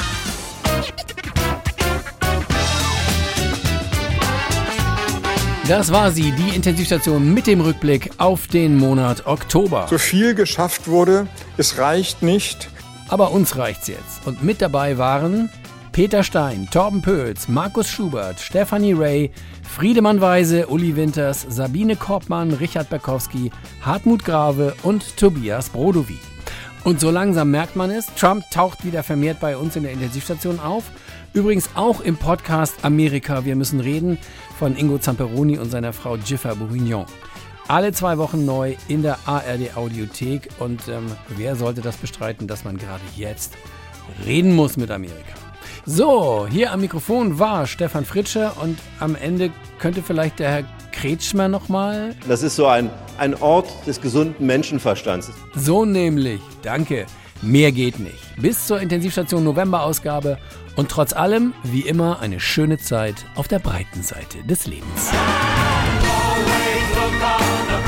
S4: Das war sie, die Intensivstation mit dem Rückblick auf den Monat Oktober.
S7: So viel geschafft wurde, es reicht nicht.
S4: Aber uns reicht's jetzt. Und mit dabei waren Peter Stein, Torben Pöls, Markus Schubert, Stefanie Ray, Friedemann Weise, Uli Winters, Sabine Korbmann, Richard Berkowski, Hartmut Grave und Tobias Brodowy. Und so langsam merkt man es, Trump taucht wieder vermehrt bei uns in der Intensivstation auf. Übrigens auch im Podcast Amerika, wir müssen reden, von Ingo Zamperoni und seiner Frau Jiffer Bourignon. Alle zwei Wochen neu in der A R D Audiothek. Und ähm, wer sollte das bestreiten, dass man gerade jetzt reden muss mit Amerika? So, hier am Mikrofon war Stefan Fritzsche und am Ende könnte vielleicht der Herr Kretschmer nochmal...
S15: Das ist so ein, ein Ort des gesunden Menschenverstands.
S4: So nämlich, danke. Mehr geht nicht. Bis zur Intensivstation November-Ausgabe und trotz allem, wie immer, eine schöne Zeit auf der breiten Seite des Lebens.
S16: Always look on the